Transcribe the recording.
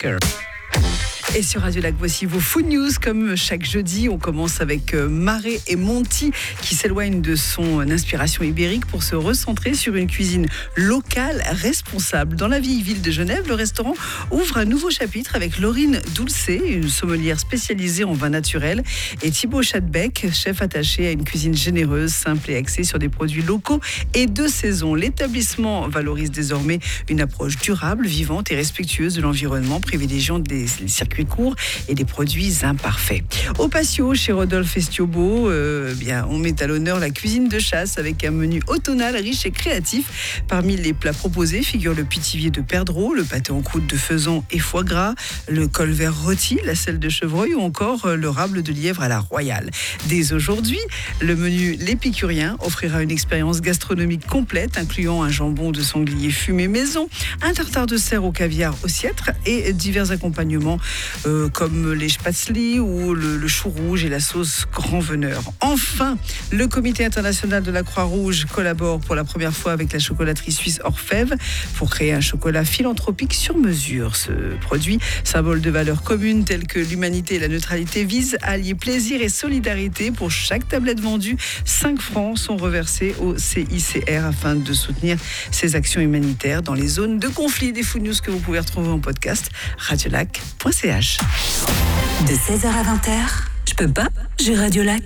Et sur Radio Lac, voici vos Food News. Comme chaque jeudi, on commence avec Marais et Monti qui s'éloigne de son inspiration ibérique pour se recentrer sur une cuisine locale responsable. Dans la vieille ville de Genève, le restaurant ouvre un nouveau chapitre avec Laurine Doulcet, une sommelière spécialisée en vin naturel, et Thibaut Chadbec, chef attaché à une cuisine généreuse, simple et axée sur des produits locaux et de saison. L'établissement valorise désormais une approche durable, vivante et respectueuse de l'environnement, privilégiant des circuits courts et des produits imparfaits. Au patio, chez Rodolphe Estiobo, on met à l'honneur la cuisine de chasse avec un menu automnal riche et créatif. Parmi les plats proposés figurent le pitivier de perdreau, le pâté en croûte de faisan et foie gras, le colvert rôti, la selle de chevreuil ou encore le rable de lièvre à la royale. Dès aujourd'hui, le menu L'Épicurien offrira une expérience gastronomique complète, incluant un jambon de sanglier fumé maison, un tartare de cerf au caviar au siètre et divers accompagnements comme les spätzli ou le chou rouge et la sauce grand veneur. Enfin, le comité international de la Croix-Rouge collabore pour la première fois avec la chocolaterie suisse Orfèvre pour créer un chocolat philanthropique sur mesure. Ce produit, symbole de valeurs communes telles que l'humanité et la neutralité, vise à allier plaisir et solidarité. Pour chaque tablette vendue, 5 francs sont reversés au CICR afin de soutenir ces actions humanitaires dans les zones de conflit. Des Food News que vous pouvez retrouver en podcast radiolac.ch. De 16h à 20h, je peux pas, j'ai Radio Lac.